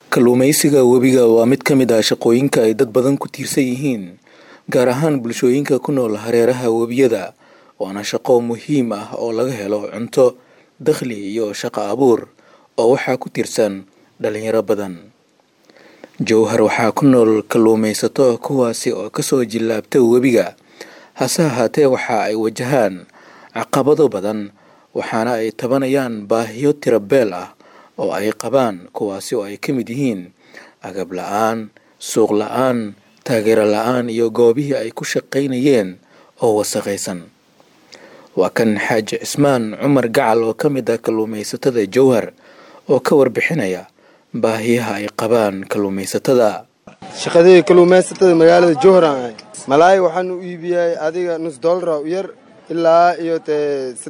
Kalluumaysiga webiga waa mid ka mid ah shaqooyinka ay dad badan ku tiirsan yihiin, gaar ahaan bulshooyinka ku nool hareeraha webiyada, waana shaqo muhiim ah oo laga helo cunto, dakhli iyo shaqo abuur oo waxaa ku tiirsan dhalinyaro badan. Jowhar waxaa ku nool kalluumaysato kuwaasi oo kasoo jilaabta webiga, hase ahaatee waxa ay wajahaan caqabado badan, waxaana ay tabanayaan baahiyo tiro beel ah oo ay qabaan, kuwaasi oo ay ka mid yihiin agab la'aan, suuq la'aan, taageero la'aan iyo goobihii ay ku shaqaynayeen oo wasakhaysan. Waa kan Xaaji Cismaan Cumar Gacal oo ka mid ah kalluumaysatada Jowhar oo ka warbixinaya baahiyaha ay qabaan kalluumaysatada. Shaqadii kalluumaysatada magaalada Jowhar aan malaay waxaan u iibiyay adiga $0.5 u yar ilaa iyo $3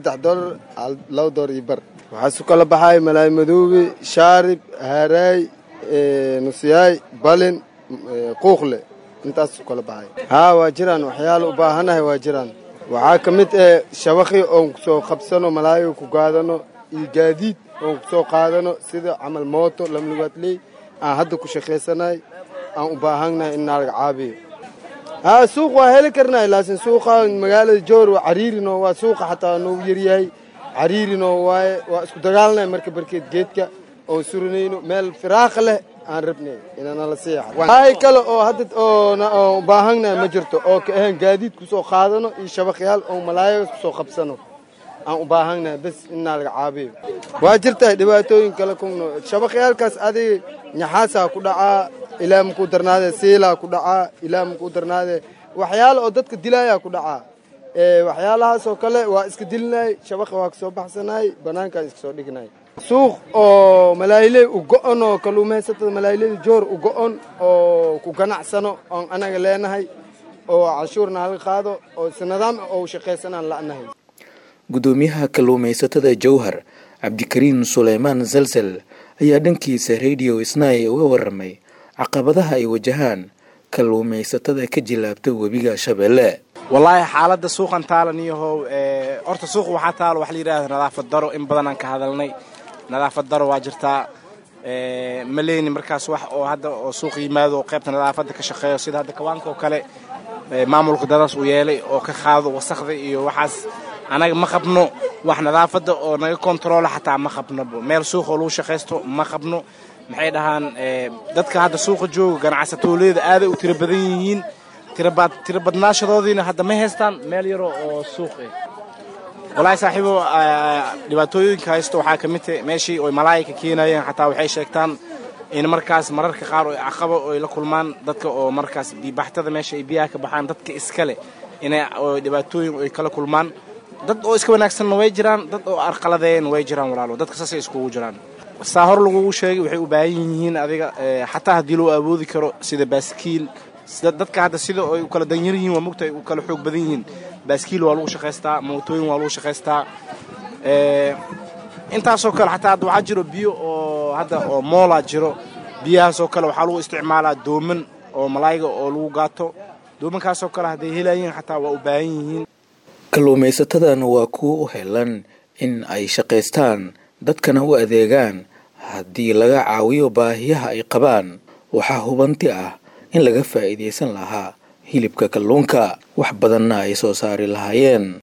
$2 iyo bar. waxaa su kala baxay malaay madoobe, shaarib, haaraay, nusyaay, balin, quuqle, intaas su kala baxay. waa jiraan waxyaalo u baahanahay waa jiraan. waxaa ka mid shabaqi oon soo qabsano malaayo ku gaadano iyo gaadiid oon soo qaadano sida camal mooto lamlugaadley aan hadda ku shaqaysanay aan u baahanahay in naga caabiyo. suuq waa heli karnaa laakiin suuqa magaalada Jowhar waa cariirino, waa suuqa xataa noo yaryahay cariirino waa isku dagaalnay marka barkeed geedka oo suranayno meel firaaq leh aan rabnay inaan la seexo. ay kale oo hadda oo baahanay ma jirto oo ka ahaan gaadiid ku soo qaadano iyo shabaqyaal oo malaayo ku soo qabsano aan u baahanay bas in laga caabiyo. waa jirtaa dhibaatooyin kale kuna shabaqyaalkaas adiga nyaxaasa ku dhacaa, ilaa ku darnaade seela ku dhacaa, ilaa ku darnaade waxyaalo oo dadka dilaya ku dhacaa. waxyaalahaas oo kale waa iska dilnay, shabaqa waa kasoo baxsanay, banaanka iska soo dhignay. suuq oo malaayley u go'on oo kalluumaysatada malaayleyda Jowhar u go'on oo ku ganacsano oo anaga leenahay oo cashuurna laga qaado oo sanadam oo shaqaysanaan la'nahay. Gudoomiyaha kalluumaysatada Jowhar Cabdikariin Suleymaan Zalzal ayaa dhankiisa Radio Isnay uga warramay caqabadaha ay wajahaan kalluumaysatada ka jilaabta webiga Shabeelle. والله حالة السوق انتالن يهو أرت السوق وحتى لو حلي راه نظافة الدار إن بدنا كهذلني نظافة الدار واجرتها مليني مركز واحد أو هذا سوق يماذا وقيبت نظافة كشخير سيد هذا كوانك وكله معمول قدرس ويالي أو كخاذ وسخذ وحاس أنا ما خبنو وإحنا نظافة أو نيجي كنترول حتى ما خبنا ميل سوق ولو شخصته ما خبنو محيدهان دتك هذا سوق جو كان عساتوليد هذا وتربذين تربت ناشرودين هذا ما هستان ميل يرو أو سوق والله صاحبه لباتوين كايستو حاكمته ماشي وملايك كيناين حتى وحي شيكتان إن مركز مررك قارو عقبة وإلى كل مان دتك أو مركز ببحث هذا ماشي بياك بحان دتك إسكالة إن لباتوين وإلى كل مان دت أو إسكوا نكسر ويجران دت أو أرقلذين ويجران ورالو دتك ساسي إسكوا وجران السهر لغو شيء وحي وباينين هذا حتى هديلو أبو ذكر سيد باسكيل dadka hadda sida ay u kala danyar yihiin waa mugtay u kala xoog badan yihiin baaskiil waa lagu shaqaystaa mootooyin waa lagu shaqaystaa intaas oo kale xataa waxa jiro biyo oo hadda oo moola jiro biyahaas oo kale waxa lagu isticmaalaa dooman oo malaayga oo lagu gaato doomankaas oo kale haday helayeen xataa waa u baahan yihiin. Kalluumaysatadan waa kuwa u helan in ay shaqaystaan dadkana u adeegaan haddii laga caawiyo baahiyaha ay qabaan. waxaa hubanti ah in laga faa'iideysan lahaa hilibka kalluunka wax badanna ay soo saari lahaayeen.